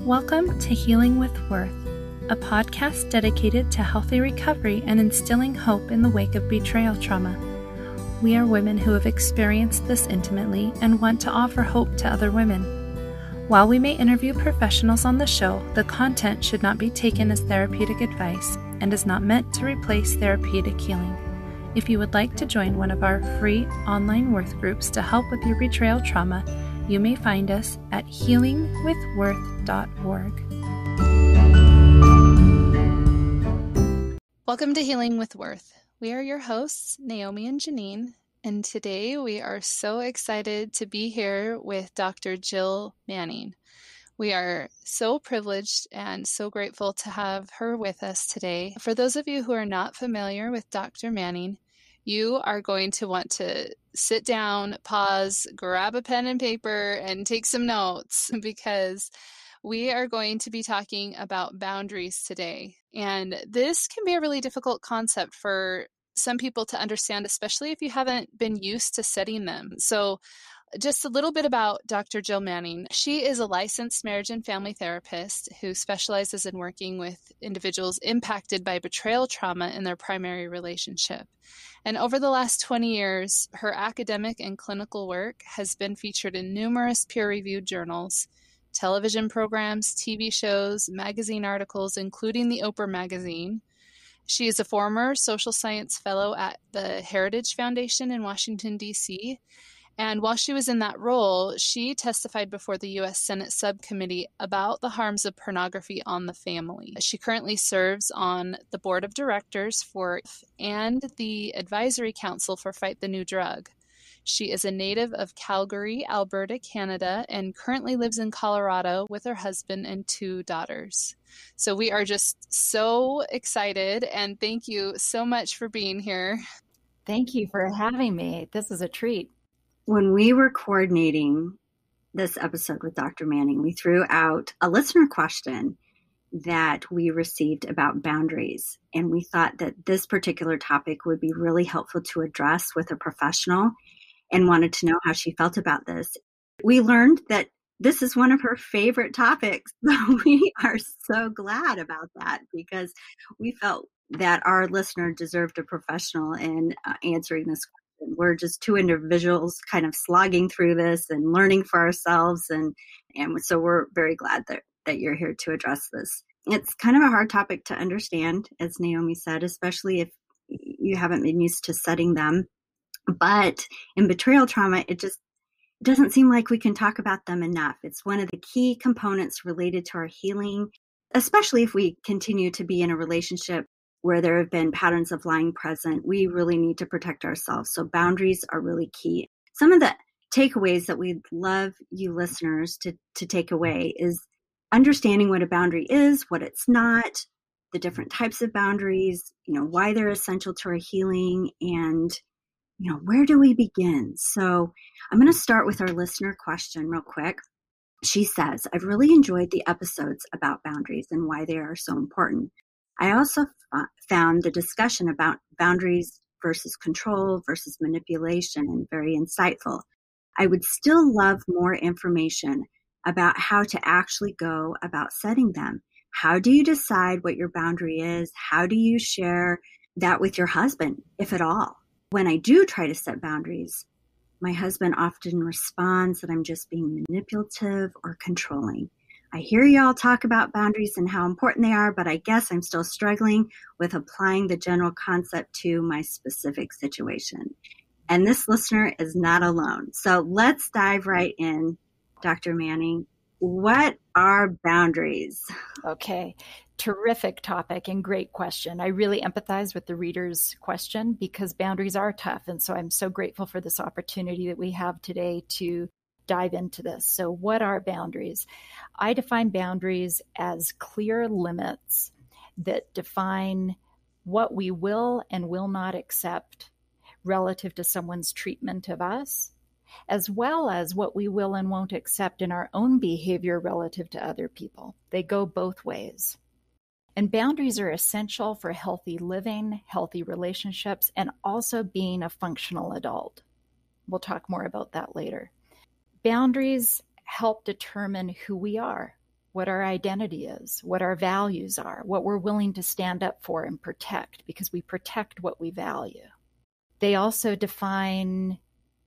Welcome to Healing with Worth, a podcast dedicated to healthy recovery and instilling hope in the wake of betrayal trauma. We are women who have experienced this intimately and want to offer hope to other women. While we may interview professionals on the show, the content should not be taken as therapeutic advice and is not meant to replace therapeutic healing. If you would like to join one of our free online Worth groups to help with your betrayal trauma, you may find us at healingwithworth.org. Welcome to Healing with Worth. We are your hosts, Naomi and Janine, and today we are so excited to be here with Dr. Jill Manning. We are so privileged and so grateful to have her with us today. For those of you who are not familiar with Dr. Manning, you are going to want to sit down, pause, grab a pen and paper, and take some notes because we are going to be talking about boundaries today. And this can be a really difficult concept for some people to understand, especially if you haven't been used to setting them. So just a little bit about Dr. Jill Manning. She is a licensed marriage and family therapist who specializes in working with individuals impacted by betrayal trauma in their primary relationship. And over the last 20 years, her academic and clinical work has been featured in numerous peer-reviewed journals, television programs, TV shows, magazine articles, including the Oprah magazine. She is a former social science fellow at the Heritage Foundation in Washington, D.C., and while she was in that role, she testified before the U.S. Senate subcommittee about the harms of pornography on the family. She currently serves on the board of directors for and the advisory council for Fight the New Drug. She is a native of Calgary, Alberta, Canada, and currently lives in Colorado with her husband and 2 daughters. So we are just so excited, and thank you so much for being here. Thank you for having me. This is a treat. When we were coordinating this episode with Dr. Manning, we threw out a listener question that we received about boundaries. And we thought that this particular topic would be really helpful to address with a professional and wanted to know how she felt about this. We learned that this is one of her favorite topics. So we are so glad about that because we felt that our listener deserved a professional in answering this question. We're just 2 individuals kind of slogging through this and learning for ourselves. And so we're very glad that you're here to address this. It's kind of a hard topic to understand, as Naomi said, especially if you haven't been used to setting them. But in betrayal trauma, it just doesn't seem like we can talk about them enough. It's one of the key components related to our healing, especially if we continue to be in a relationship where there have been patterns of lying present. We really need to protect ourselves. So boundaries are really key. Some of the takeaways that we'd love you listeners to take away is understanding what a boundary is, what it's not, the different types of boundaries, why they're essential to our healing, and where do we begin? So I'm going to start with our listener question real quick. She says, I've really enjoyed the episodes about boundaries and why they are so important. I also found the discussion about boundaries versus control versus manipulation and very insightful. I would still love more information about how to actually go about setting them. How do you decide what your boundary is? How do you share that with your husband, if at all? When I do try to set boundaries, my husband often responds that I'm just being manipulative or controlling. I hear y'all talk about boundaries and how important they are, but I guess I'm still struggling with applying the general concept to my specific situation. And this listener is not alone. So let's dive right in, Dr. Manning. What are boundaries? Okay, terrific topic and great question. I really empathize with the reader's question because boundaries are tough. And so I'm so grateful for this opportunity that we have today to dive into this. So what are boundaries? I define boundaries as clear limits that define what we will and will not accept relative to someone's treatment of us, as well as what we will and won't accept in our own behavior relative to other people. They go both ways. And boundaries are essential for healthy living, healthy relationships, and also being a functional adult. We'll talk more about that later. Boundaries help determine who we are, what our identity is, what our values are, what we're willing to stand up for and protect, because we protect what we value. They also define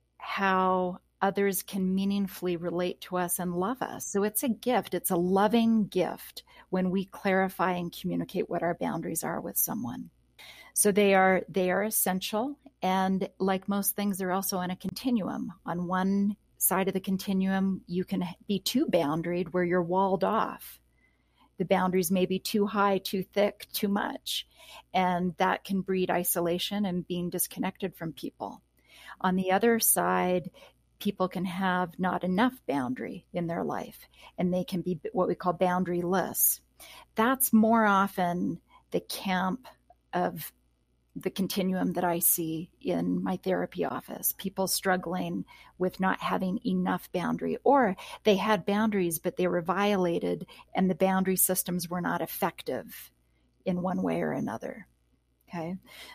how others can meaningfully relate to us and love us. So it's a gift. It's a loving gift when we clarify and communicate what our boundaries are with someone. So they are essential. And like most things, they're also on a continuum. On one side of the continuum, you can be too boundaried, where you're walled off. The boundaries may be too high, too thick, too much. And that can breed isolation and being disconnected from people. On the other side, people can have not enough boundary in their life, and they can be what we call boundaryless. That's more often the camp of the continuum that I see in my therapy office. People struggling with not having enough boundary, or they had boundaries, but they were violated and the boundary systems were not effective in one way or another. Okay.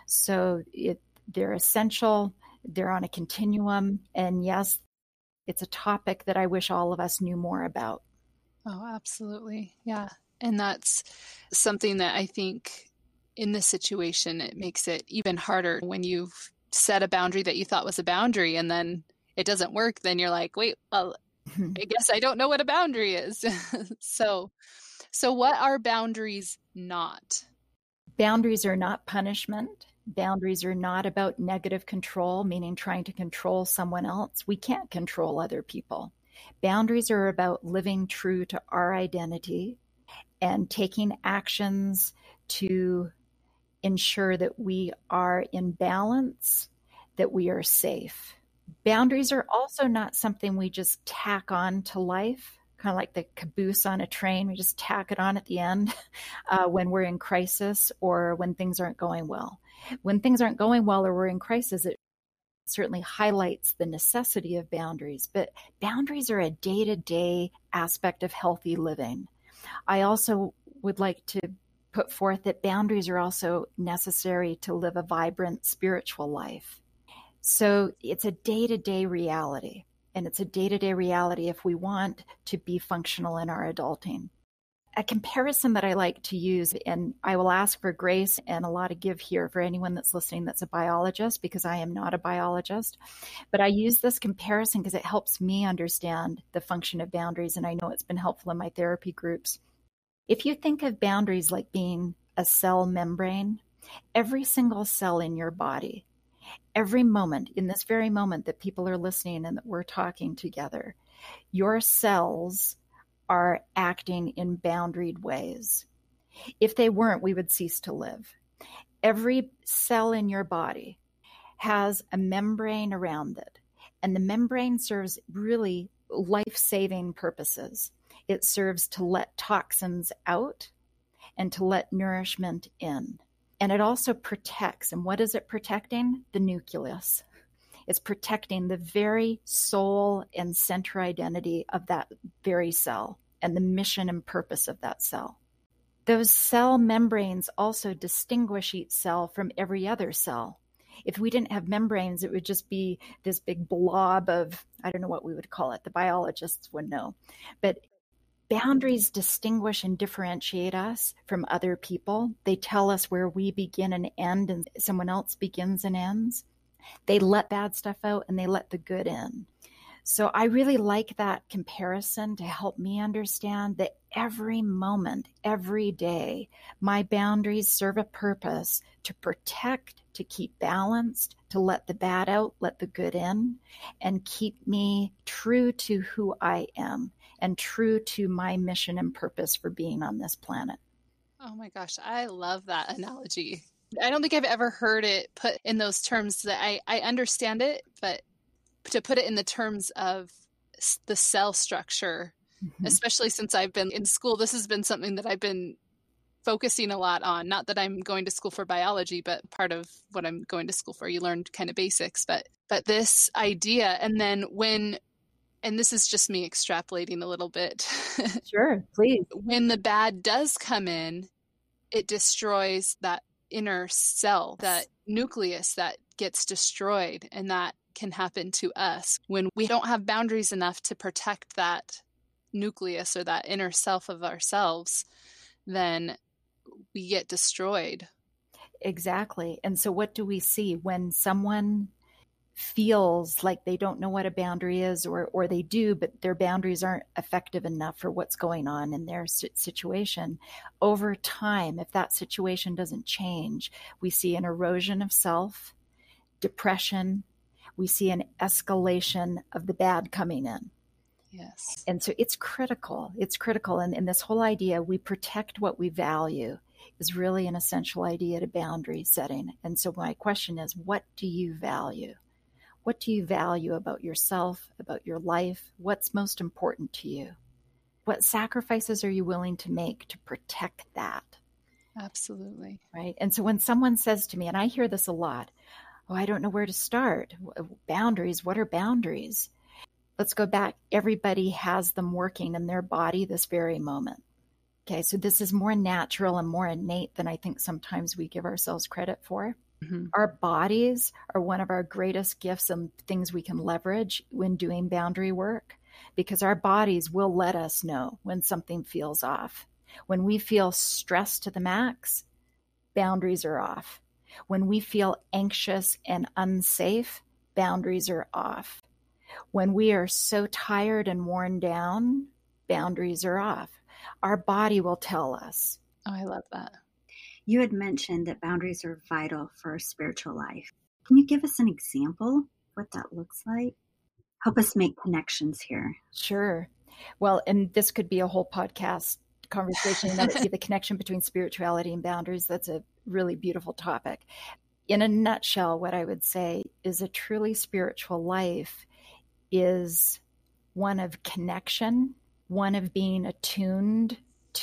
So they're essential. They're on a continuum. And yes, it's a topic that I wish all of us knew more about. Oh, absolutely. Yeah. And that's something that I think in this situation, it makes it even harder when you've set a boundary that you thought was a boundary and then it doesn't work. Then you're like, wait, well, I guess I don't know what a boundary is. So what are boundaries not? Boundaries are not punishment. Boundaries are not about negative control, meaning trying to control someone else. We can't control other people. Boundaries are about living true to our identity and taking actions to ensure that we are in balance, that we are safe. Boundaries are also not something we just tack on to life, kind of like the caboose on a train. We just tack it on at the end when we're in crisis or when things aren't going well. When things aren't going well or we're in crisis, it certainly highlights the necessity of boundaries. But boundaries are a day-to-day aspect of healthy living. I also would like to put forth that boundaries are also necessary to live a vibrant spiritual life. So it's a day-to-day reality, and it's a day-to-day reality if we want to be functional in our adulting. A comparison that I like to use, and I will ask for grace and a lot of give here for anyone that's listening that's a biologist, because I am not a biologist, but I use this comparison because it helps me understand the function of boundaries, and I know it's been helpful in my therapy groups. If you think of boundaries like being a cell membrane, every single cell in your body, every moment, in this very moment that people are listening and that we're talking together, your cells are acting in boundaried ways. If they weren't, we would cease to live. Every cell in your body has a membrane around it, and the membrane serves really life-saving purposes. It serves to let toxins out and to let nourishment in. And it also protects. And what is it protecting? The nucleus. It's protecting the very soul and center identity of that very cell and the mission and purpose of that cell. Those cell membranes also distinguish each cell from every other cell. If we didn't have membranes, it would just be this big blob of, I don't know what we would call it. The biologists would know. But boundaries distinguish and differentiate us from other people. They tell us where we begin and end and someone else begins and ends. They let bad stuff out and they let the good in. So I really like that comparison to help me understand that every moment, every day, my boundaries serve a purpose to protect, to keep balanced, to let the bad out, let the good in, and keep me true to who I am and true to my mission and purpose for being on this planet. Oh my gosh, I love that analogy. I don't think I've ever heard it put in those terms. That I understand it, but to put it in the terms of the cell structure, especially since I've been in school, this has been something that I've been focusing a lot on. Not that I'm going to school for biology, but part of what I'm going to school for, you learned kind of basics, but this idea. And then and this is just me extrapolating a little bit. Sure, please. When the bad does come in, it destroys that inner cell, that nucleus that gets destroyed. And that can happen to us when we don't have boundaries enough to protect that nucleus or that inner self of ourselves, then we get destroyed. Exactly. And so what do we see when someone feels like they don't know what a boundary is, or they do, but their boundaries aren't effective enough for what's going on in their situation? Over time, if that situation doesn't change, we see an erosion of self, depression, we see an escalation of the bad coming in. Yes. And so it's critical. It's critical. And this whole idea, we protect what we value, is really an essential idea to boundary setting. And so my question is, what do you value? What do you value about yourself, about your life? What's most important to you? What sacrifices are you willing to make to protect that? Absolutely. Right. And so when someone says to me, and I hear this a lot, oh, I don't know where to start. Boundaries, what are boundaries? Let's go back. Everybody has them working in their body this very moment. Okay, so this is more natural and more innate than I think sometimes we give ourselves credit for. Mm-hmm. Our bodies are one of our greatest gifts and things we can leverage when doing boundary work, because our bodies will let us know when something feels off. When we feel stressed to the max, boundaries are off. When we feel anxious and unsafe, boundaries are off. When we are so tired and worn down, boundaries are off. Our body will tell us. Oh, I love that. You had mentioned that boundaries are vital for our spiritual life. Can you give us an example of what that looks like? Help us make connections here. Sure. Well, and this could be a whole podcast conversation. The connection between spirituality and boundaries. That's a really beautiful topic. In a nutshell, what I would say is a truly spiritual life is one of connection, one of being attuned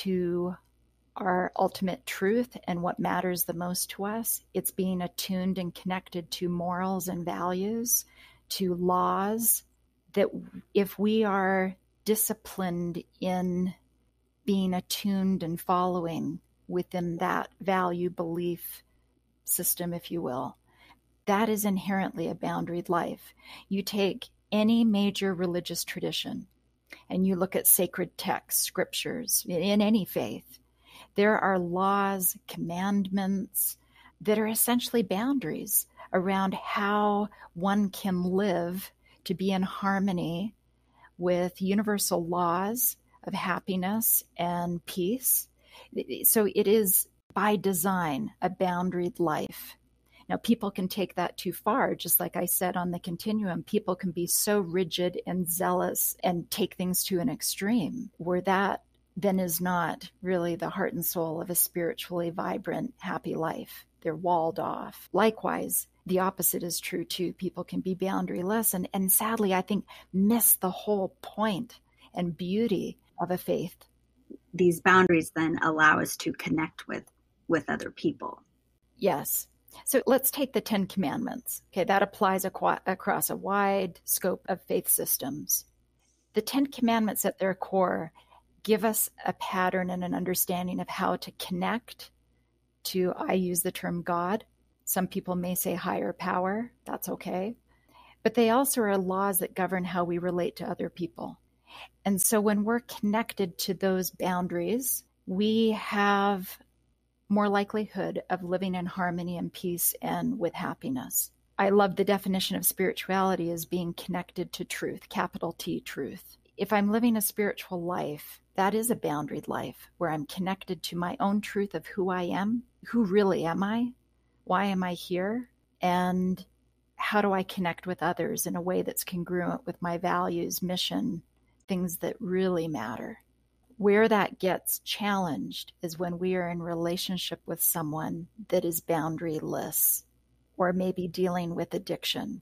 to our ultimate truth and what matters the most to us. It's being attuned and connected to morals and values, to laws, that if we are disciplined in being attuned and following within that value belief system, if you will, that is inherently a boundaried life. You take any major religious tradition and you look at sacred texts, scriptures, in any faith, there are laws, commandments that are essentially boundaries around how one can live to be in harmony with universal laws of happiness and peace. So it is by design a boundaried life. Now, people can take that too far. Just like I said on the continuum, people can be so rigid and zealous and take things to an extreme where that then is not really the heart and soul of a spiritually vibrant, happy life. They're walled off. Likewise, the opposite is true too. People can be boundaryless and sadly, I think, miss the whole point and beauty of a faith. These boundaries then allow us to connect with other people. Yes. So let's take the 10 Commandments. Okay, that applies across a wide scope of faith systems. The 10 Commandments at their core give us a pattern and an understanding of how to connect to, I use the term God. Some people may say higher power. That's okay. But they also are laws that govern how we relate to other people. And so when we're connected to those boundaries, we have more likelihood of living in harmony and peace and with happiness. I love the definition of spirituality as being connected to truth, capital T, truth. If I'm living a spiritual life, that is a boundaried life where I'm connected to my own truth of who I am. Who really am I? Why am I here? And how do I connect with others in a way that's congruent with my values, mission, things that really matter? Where that gets challenged is when we are in relationship with someone that is boundaryless, or maybe dealing with addiction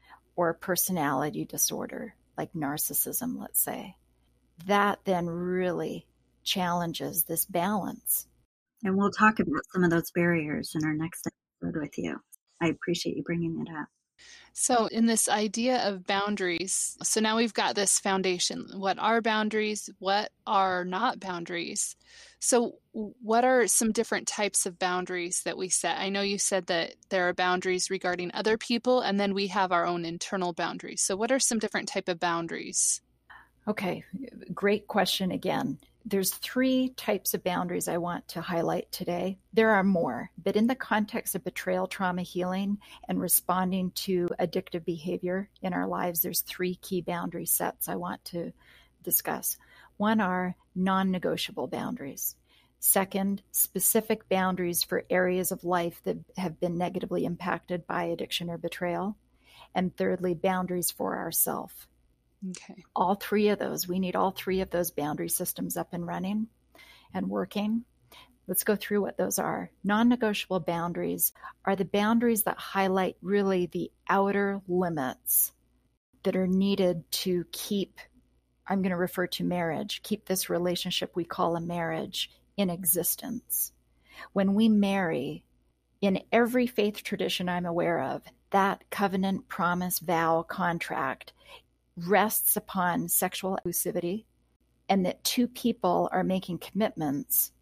or personality disorder, like narcissism, let's say. That then really challenges this balance. And we'll talk about some of those barriers in our next episode with you. I appreciate you bringing it up. So in this idea of boundaries, so now we've got this foundation. What are boundaries? What are not boundaries? So what are some different types of boundaries that we set? I know you said that there are boundaries regarding other people, and then we have our own internal boundaries. So what are some different type of boundaries? Okay, great question again. There's 3 types of boundaries I want to highlight today. There are more, but in the context of betrayal trauma healing and responding to addictive behavior in our lives, there's 3 key boundary sets I want to discuss. One are non-negotiable boundaries. Second, specific boundaries for areas of life that have been negatively impacted by addiction or betrayal. And thirdly, boundaries for ourselves. Okay. All 3 of those, we need all 3 of those boundary systems up and running and working. Let's go through what those are. Non-negotiable boundaries are the boundaries that highlight really the outer limits that are needed to keep, I'm going to refer to marriage, keep this relationship we call a marriage in existence. When we marry, in every faith tradition I'm aware of, that covenant, promise, vow, contract rests upon sexual exclusivity, and that 2 people are making commitments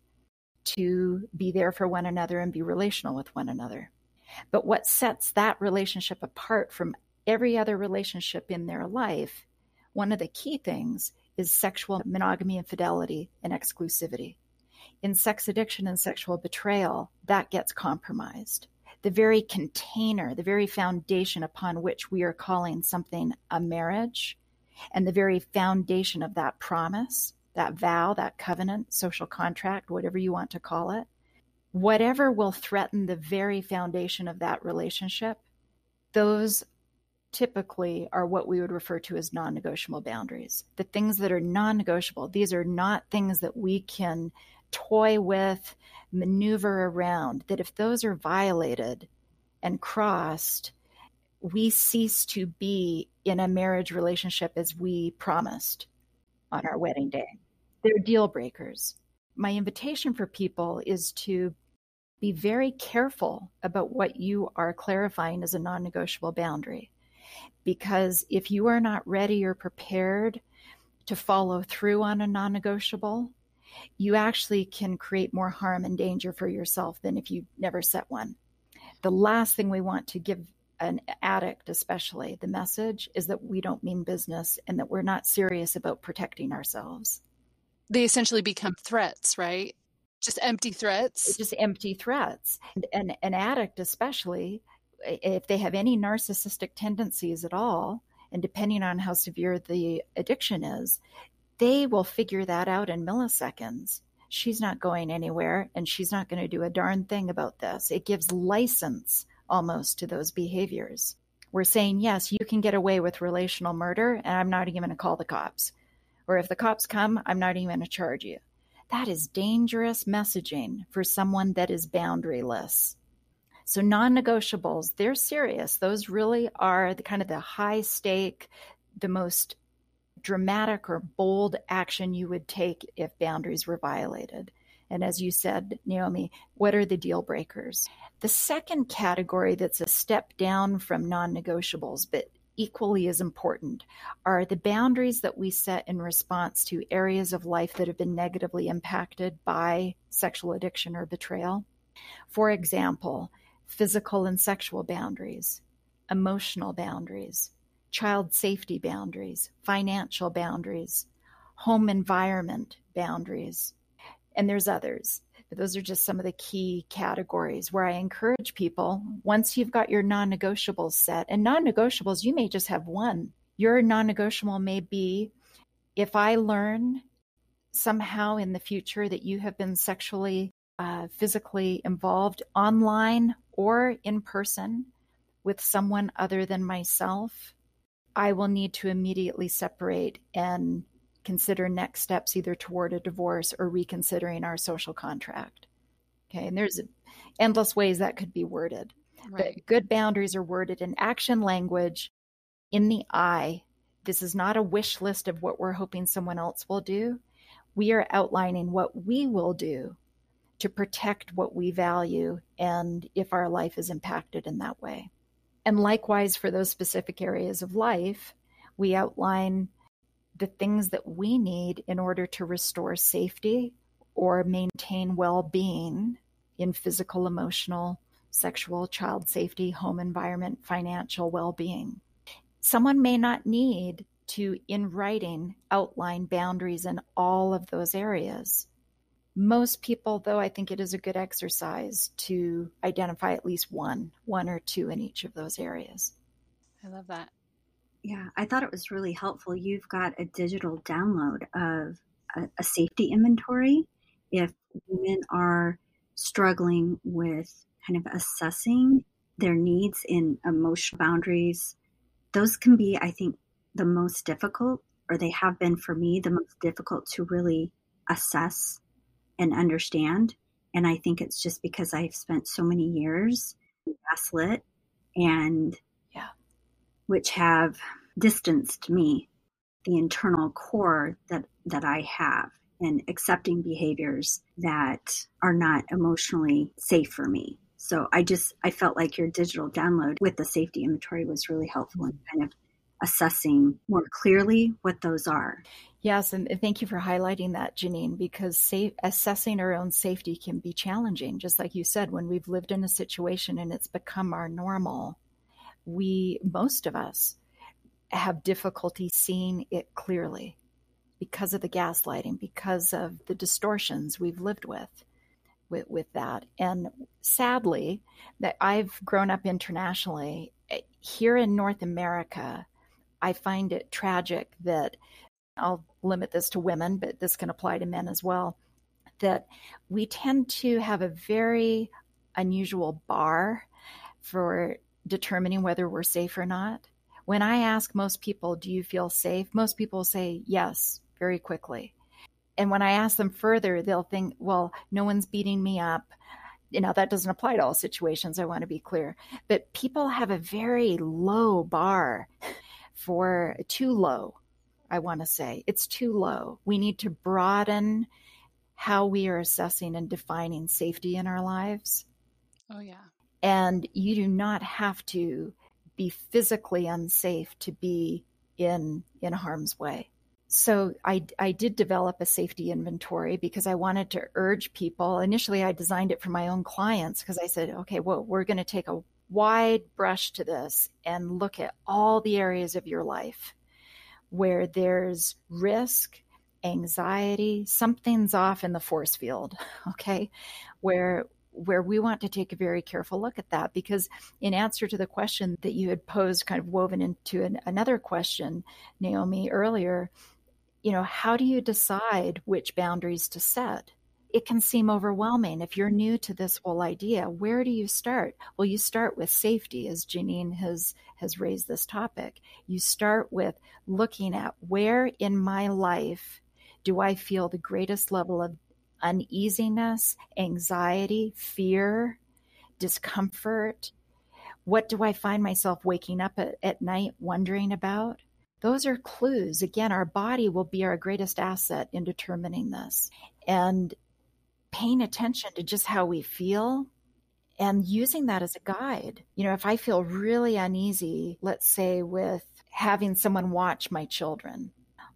to be there for one another and be relational with one another. But what sets that relationship apart from every other relationship in their life, one of the key things is sexual monogamy and fidelity and exclusivity. In sex addiction and sexual betrayal, that gets compromised. The very container, the very foundation upon which we are calling something a marriage, and the very foundation of that promise, that vow, that covenant, social contract, whatever you want to call it, whatever will threaten the very foundation of that relationship, those typically are what we would refer to as non-negotiable boundaries. The things that are non-negotiable, these are not things that we can toy with, maneuver around, that if those are violated and crossed, we cease to be in a marriage relationship as we promised on our wedding day. They're deal breakers. My invitation for people is to be very careful about what you are clarifying as a non-negotiable boundary. Because if you are not ready or prepared to follow through on a non-negotiable, you actually can create more harm and danger for yourself than if you never set one. The last thing we want to give an addict, especially, the message is that we don't mean business and that we're not serious about protecting ourselves. They essentially become threats, right? Just empty threats. Just empty threats. And an addict, especially, if they have any narcissistic tendencies at all, and depending on how severe the addiction is, they will figure that out in milliseconds. She's not going anywhere, and she's not going to do a darn thing about this. It gives license almost to those behaviors. We're saying, yes, you can get away with relational murder, and I'm not even going to call the cops. Or if the cops come, I'm not even going to charge you. That is dangerous messaging for someone that is boundaryless. So non-negotiables, they're serious. Those really are the kind of the high stake, the most dramatic or bold action you would take if boundaries were violated. And as you said, Naomi, what are the deal breakers? The second category that's a step down from non-negotiables, but equally as important, are the boundaries that we set in response to areas of life that have been negatively impacted by sexual addiction or betrayal. For example, physical and sexual boundaries, emotional boundaries, child safety boundaries, financial boundaries, home environment boundaries, and there's others. But those are just some of the key categories where I encourage people, once you've got your non-negotiables set, and non-negotiables, you may just have one. Your non-negotiable may be, if I learn somehow in the future that you have been sexually, physically involved online or in person with someone other than myself, I will need to immediately separate and consider next steps either toward a divorce or reconsidering our social contract. Okay, and there's endless ways that could be worded. Right. But good boundaries are worded in action language, in the I. This is not a wish list of what we're hoping someone else will do. We are outlining what we will do to protect what we value and if our life is impacted in that way. And likewise, for those specific areas of life, we outline the things that we need in order to restore safety or maintain well-being in physical, emotional, sexual, child safety, home environment, financial well-being. Someone may not need to, in writing, outline boundaries in all of those areas. Most people, though, I think it is a good exercise to identify at least one or two in each of those areas. I love that. Yeah, I thought it was really helpful. You've got a digital download of a safety inventory. If women are struggling with kind of assessing their needs in emotional boundaries, those can be, I think, the most difficult, or they have been for me, the most difficult to really assess and understand. And I think it's just because I've spent so many years gaslit and which have distanced me, the internal core that I have, and accepting behaviors that are not emotionally safe for me. So I felt like your digital download with the safety inventory was really helpful in kind of assessing more clearly what those are. Yes, and thank you for highlighting that, Janine, because assessing our own safety can be challenging. Just like you said, when we've lived in a situation and it's become our normal, most of us have difficulty seeing it clearly because of the gaslighting, because of the distortions we've lived with that. And sadly, that I've grown up internationally. Here in North America, I find it tragic that, I'll limit this to women, but this can apply to men as well, that we tend to have a very unusual bar for determining whether we're safe or not. When I ask most people, do you feel safe? Most people say yes, very quickly. And when I ask them further, they'll think, well, no one's beating me up. That doesn't apply to all situations, I want to be clear. But people have a very low bar for too low, I want to say. It's too low. We need to broaden how we are assessing and defining safety in our lives. Oh, yeah. And you do not have to be physically unsafe to be in harm's way. So I did develop a safety inventory because I wanted to urge people. Initially, I designed it for my own clients because I said, okay, well, we're going to take a wide brush to this and look at all the areas of your life where there's risk, anxiety, something's off in the force field, okay, where we want to take a very careful look at that. Because in answer to the question that you had posed, kind of woven into another question, Naomi, earlier, how do you decide which boundaries to set? It can seem overwhelming. If you're new to this whole idea, where do you start? Well, you start with safety, as Janine has raised this topic. You start with looking at where in my life do I feel the greatest level of uneasiness, anxiety, fear, discomfort? What do I find myself waking up at night wondering about? Those are clues. Again, our body will be our greatest asset in determining this. And paying attention to just how we feel and using that as a guide. If I feel really uneasy, let's say with having someone watch my children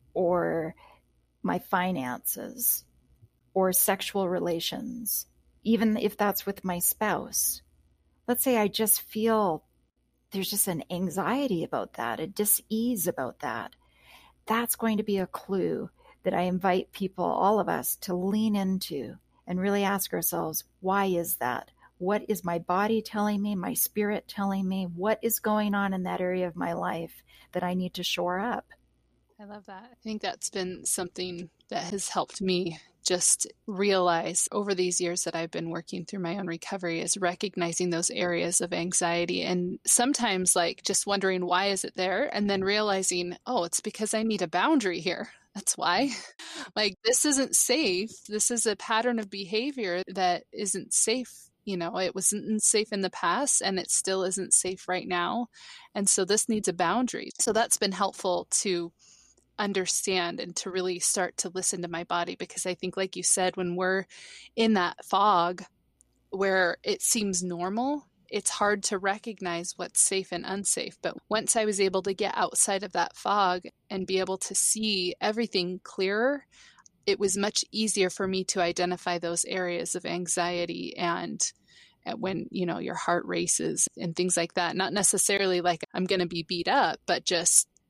or my finances or sexual relations, even if that's with my spouse, let's say I just feel there's just an anxiety about that, a dis-ease about that. That's going to be a clue that I invite people, all of us, to lean into and really ask ourselves, why is that? What is my body telling me, my spirit telling me? What is going on in that area of my life that I need to shore up? I love that. I think that's been something that has helped me just realize over these years that I've been working through my own recovery, is recognizing those areas of anxiety and sometimes just wondering, why is it there? And then realizing, oh, it's because I need a boundary here. That's why. This isn't safe. This is a pattern of behavior that isn't safe. It wasn't safe in the past and it still isn't safe right now. And so this needs a boundary. So that's been helpful to understand and to really start to listen to my body, because I think, like you said, when we're in that fog where it seems normal, it's hard to recognize what's safe and unsafe. But once I was able to get outside of that fog and be able to see everything clearer, it was much easier for me to identify those areas of anxiety and when, your heart races and things like that. Not necessarily like I'm going to be beat up, but just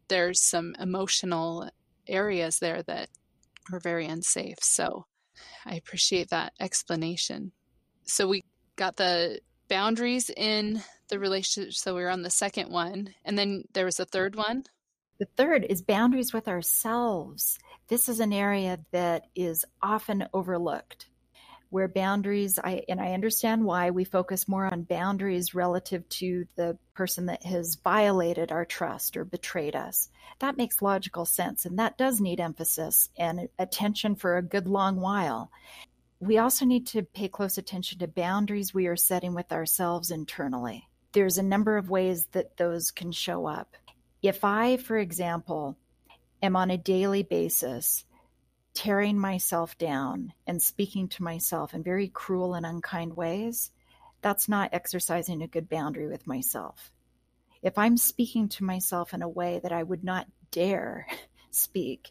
there's some emotional areas there that are very unsafe. So I appreciate that explanation. So we got the boundaries in the relationship. So we were on the second one. And then there was a third one. The third is boundaries with ourselves. This is an area that is often overlooked, where boundaries, I understand why we focus more on boundaries relative to the person that has violated our trust or betrayed us. That makes logical sense, and that does need emphasis and attention for a good long while. We also need to pay close attention to boundaries we are setting with ourselves internally. There's a number of ways that those can show up. If I, for example, am on a daily basis tearing myself down and speaking to myself in very cruel and unkind ways, that's not exercising a good boundary with myself. If I'm speaking to myself in a way that I would not dare speak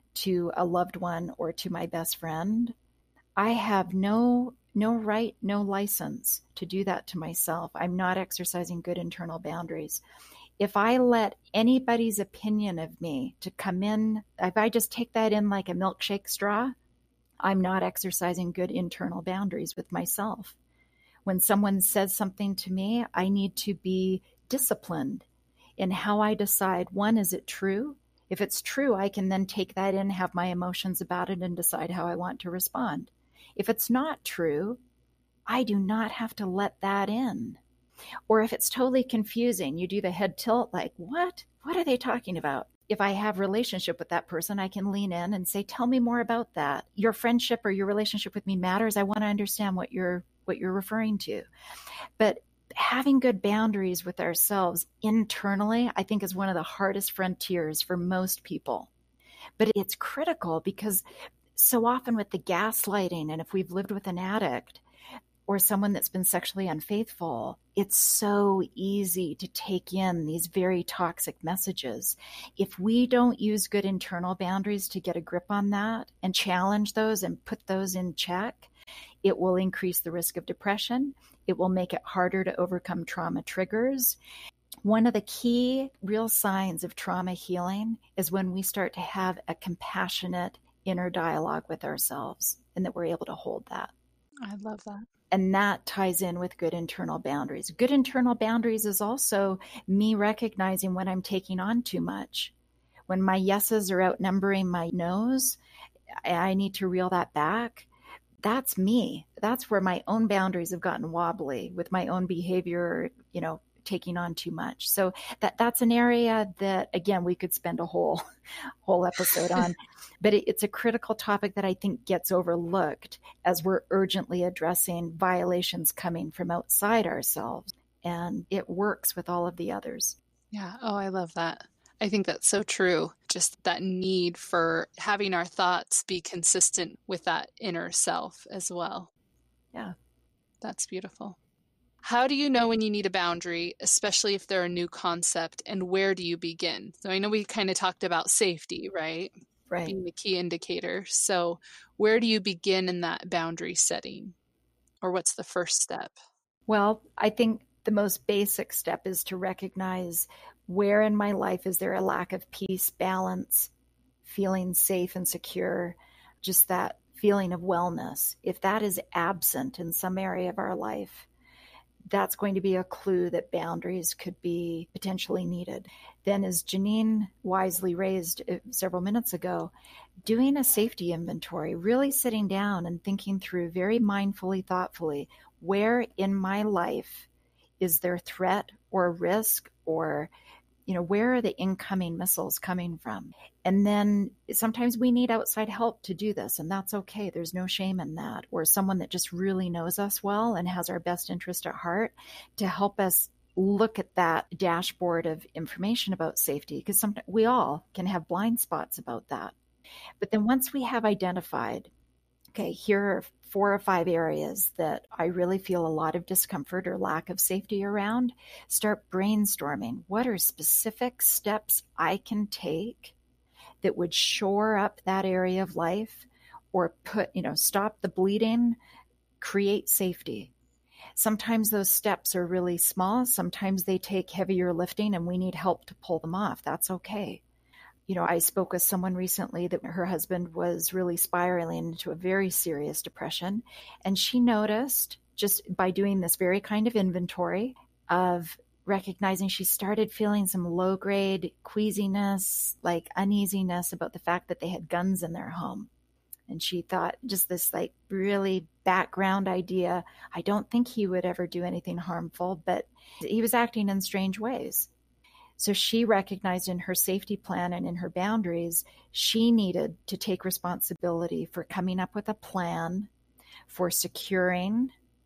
to a loved one or to my best friend, I have no right, no license to do that to myself. I'm not exercising good internal boundaries. If I let anybody's opinion of me to come in, if I just take that in like a milkshake straw, I'm not exercising good internal boundaries with myself. When someone says something to me, I need to be disciplined in how I decide, one, is it true? If it's true, I can then take that in, have my emotions about it, and decide how I want to respond. If it's not true, I do not have to let that in. Or if it's totally confusing, you do the head tilt like, what? What are they talking about? If I have a relationship with that person, I can lean in and say, tell me more about that. Your friendship or your relationship with me matters. I want to understand what you're referring to. But having good boundaries with ourselves internally, I think, is one of the hardest frontiers for most people. But it's critical because so often with the gaslighting, and if we've lived with an addict, or someone that's been sexually unfaithful, it's so easy to take in these very toxic messages. If we don't use good internal boundaries to get a grip on that and challenge those and put those in check, it will increase the risk of depression. It will make it harder to overcome trauma triggers. One of the key real signs of trauma healing is when we start to have a compassionate inner dialogue with ourselves and that we're able to hold that. I love that. And that ties in with good internal boundaries. Good internal boundaries is also me recognizing when I'm taking on too much. When my yeses are outnumbering my no's, I need to reel that back. That's me. That's where my own boundaries have gotten wobbly with my own behavior, taking on too much. So that's an area that, again, we could spend a whole episode on. But it's a critical topic that I think gets overlooked as we're urgently addressing violations coming from outside ourselves. And it works with all of the others. Yeah. Oh, I love that. I think that's so true. Just that need for having our thoughts be consistent with that inner self as well. Yeah. That's beautiful. How do you know when you need a boundary, especially if they're a new concept, and where do you begin? So I know we kind of talked about safety, right? Right. Being the key indicator. So where do you begin in that boundary setting? Or what's the first step? Well, I think the most basic step is to recognize where in my life is there a lack of peace, balance, feeling safe and secure, just that feeling of wellness. If that is absent in some area of our life, that's going to be a clue that boundaries could be potentially needed. Then, as Janine wisely raised several minutes ago, doing a safety inventory, really sitting down and thinking through very mindfully, thoughtfully, where in my life is there threat or risk, or where are the incoming missiles coming from? And then sometimes we need outside help to do this, and that's okay. There's no shame in that. Or someone that just really knows us well and has our best interest at heart to help us look at that dashboard of information about safety, because sometimes we all can have blind spots about that. But then once we have identified, okay, here are 4 or 5 areas that I really feel a lot of discomfort or lack of safety around, start brainstorming. What are specific steps I can take that would shore up that area of life or stop the bleeding, create safety? Sometimes those steps are really small. Sometimes they take heavier lifting and we need help to pull them off. That's okay. I spoke with someone recently that her husband was really spiraling into a very serious depression. And she noticed, just by doing this very kind of inventory of recognizing, she started feeling some low-grade queasiness, like uneasiness about the fact that they had guns in their home. And she thought, just this like really background idea, I don't think he would ever do anything harmful, but he was acting in strange ways. So she recognized in her safety plan and in her boundaries, she needed to take responsibility for coming up with a plan for securing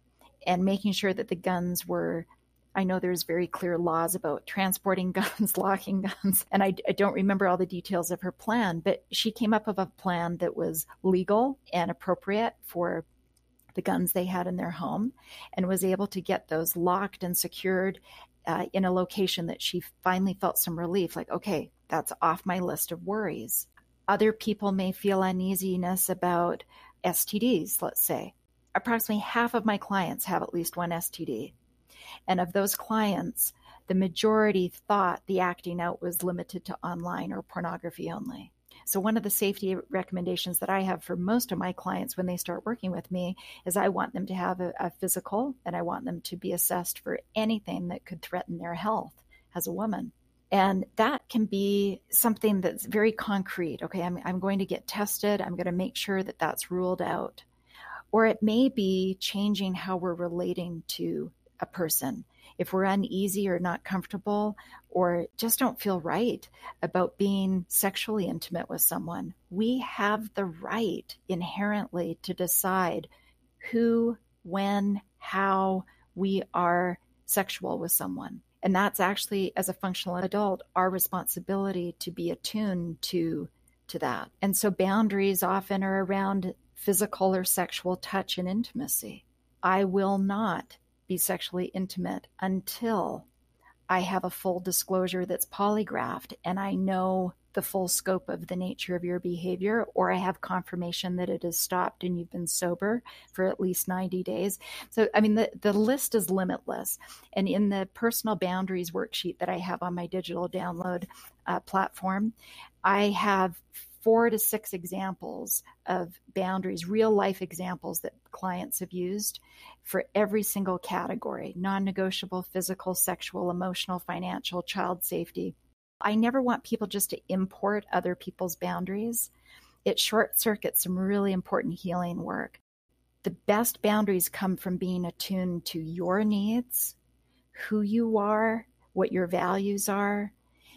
and making sure that the guns were, I know there's very clear laws about transporting guns, locking guns, and I don't remember all the details of her plan, but she came up with a plan that was legal and appropriate for the guns they had in their home and was able to get those locked and secured in a location that she finally felt some relief, like, okay, that's off my list of worries. Other people may feel uneasiness about STDs, let's say. Approximately half of my clients have at least one STD. And of those clients, the majority thought the acting out was limited to online or pornography only. So one of the safety recommendations that I have for most of my clients when they start working with me is I want them to have a physical, and I want them to be assessed for anything that could threaten their health as a woman. And that can be something that's very concrete. Okay, I'm going to get tested. I'm going to make sure that that's ruled out. Or it may be changing how we're relating to a person. If we're uneasy or not comfortable or just don't feel right about being sexually intimate with someone, we have the right inherently to decide who, when, how we are sexual with someone. And that's actually, as a functional adult, our responsibility to be attuned to that. And so boundaries often are around physical or sexual touch and intimacy. I will not be sexually intimate until I have a full disclosure that's polygraphed and I know the full scope of the nature of your behavior, or I have confirmation that it has stopped and you've been sober for at least 90 days. So, I mean, the list is limitless. And in the personal boundaries worksheet that I have on my digital download platform, I have 4 to 6 examples of boundaries, real life examples that clients have used for every single category: non-negotiable, physical, sexual, emotional, financial, child safety. I never want people just to import other people's boundaries. It short circuits some really important healing work. The best boundaries come from being attuned to your needs, who you are, what your values are,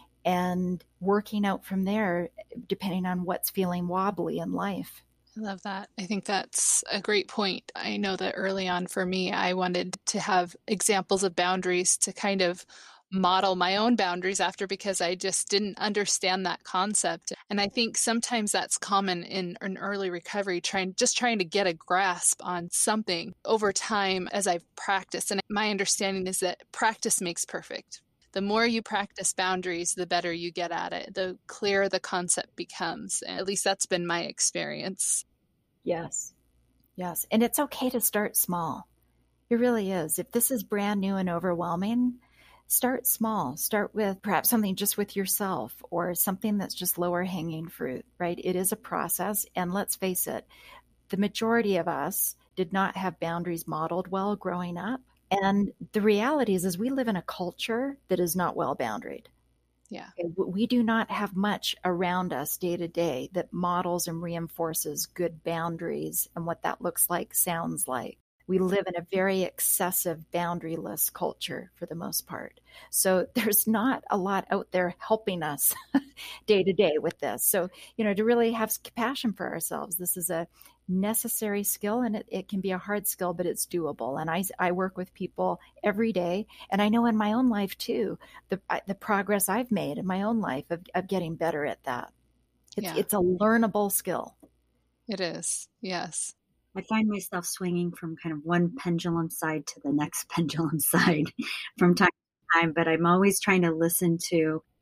and working out from there, depending on what's feeling wobbly in life. I love that. I think that's a great point. I know that early on for me, I wanted to have examples of boundaries to kind of model my own boundaries after, because I just didn't understand that concept. And I think sometimes that's common in early recovery, trying to get a grasp on something over time as I've practiced. And my understanding is that practice makes perfect. The more you practice boundaries, the better you get at it, the clearer the concept becomes. At least that's been my experience. Yes. Yes. And it's okay to start small. It really is. If this is brand new and overwhelming, start small. Start with perhaps something just with yourself or something that's just lower hanging fruit, right? It is a process. And let's face it, the majority of us did not have boundaries modeled well growing up. And the reality is we live in a culture that is not well boundaried. Yeah. We do not have much around us day to day that models and reinforces good boundaries and what that looks like, sounds like. We live in a very excessive boundaryless culture for the most part. So there's not a lot out there helping us day to day with this. So, to really have compassion for ourselves, this is a necessary skill, and it can be a hard skill, but it's doable. And I work with people every day. And I know in my own life too, the progress I've made in my own life of getting better at that. It's a learnable skill. It is. Yes. I find myself swinging from kind of one pendulum side to the next pendulum side from time to time, but I'm always trying to listen to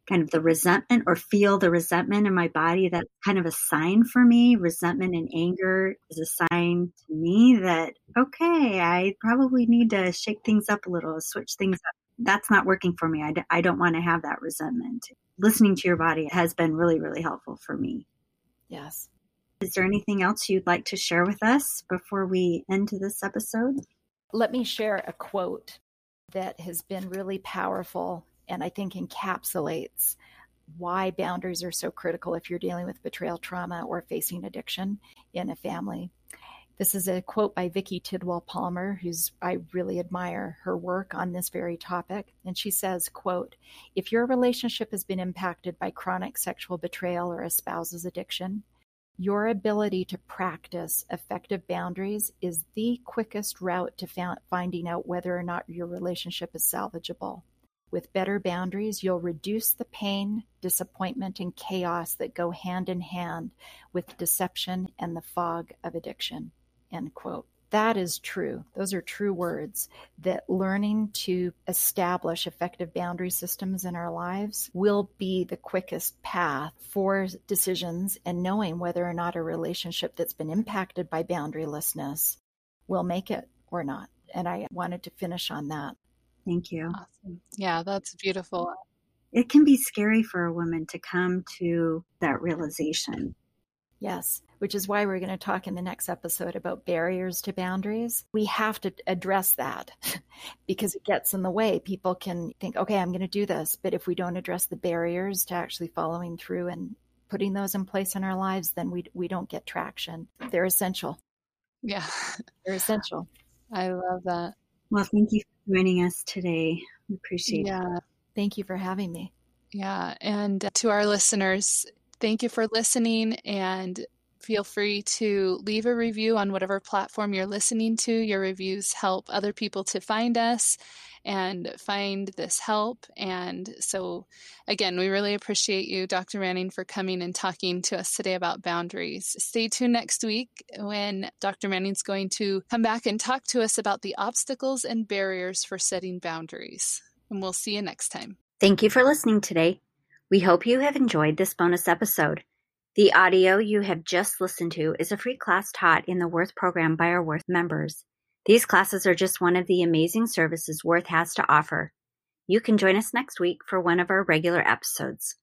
kind of the resentment or feel the resentment in my body, that's kind of a sign for me. Resentment and anger is a sign to me that, okay, I probably need to shake things up a little, switch things up. That's not working for me. I don't want to have that resentment. Listening to your body has been really, really helpful for me. Yes. Is there anything else you'd like to share with us before we end this episode? Let me share a quote that has been really powerful and I think encapsulates why boundaries are so critical if you're dealing with betrayal trauma or facing addiction in a family. This is a quote by Vicki Tidwell Palmer, I really admire her work on this very topic. And she says, quote, "If your relationship has been impacted by chronic sexual betrayal or a spouse's addiction, your ability to practice effective boundaries is the quickest route to finding out whether or not your relationship is salvageable. With better boundaries, you'll reduce the pain, disappointment, and chaos that go hand in hand with deception and the fog of addiction." End quote. That is true. Those are true words, that learning to establish effective boundary systems in our lives will be the quickest path for decisions and knowing whether or not a relationship that's been impacted by boundarylessness will make it or not. And I wanted to finish on that. Thank you. Awesome. Yeah, that's beautiful. It can be scary for a woman to come to that realization. Yes, which is why we're going to talk in the next episode about barriers to boundaries. We have to address that because it gets in the way. People can think, okay, I'm going to do this. But if we don't address the barriers to actually following through and putting those in place in our lives, then we don't get traction. They're essential. Yeah. They're essential. I love that. Well, thank you for joining us today. We appreciate it. Yeah. Thank you for having me. Yeah. And to our listeners, thank you for listening, and feel free to leave a review on whatever platform you're listening to. Your reviews help other people to find us and find this help. And so, again, we really appreciate you, Dr. Manning, for coming and talking to us today about boundaries. Stay tuned next week when Dr. Manning's going to come back and talk to us about the obstacles and barriers for setting boundaries. And we'll see you next time. Thank you for listening today. We hope you have enjoyed this bonus episode. The audio you have just listened to is a free class taught in the Worth program by our Worth members. These classes are just one of the amazing services Worth has to offer. You can join us next week for one of our regular episodes.